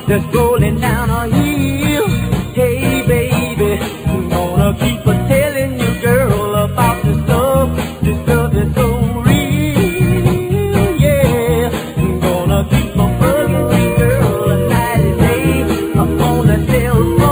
that's rolling down a hill. Hey baby, I'm gonna keep on telling you, girl, about this love that's so real. Yeah, I'm gonna keep on bugging you, girl, night and day. I'm gonna tell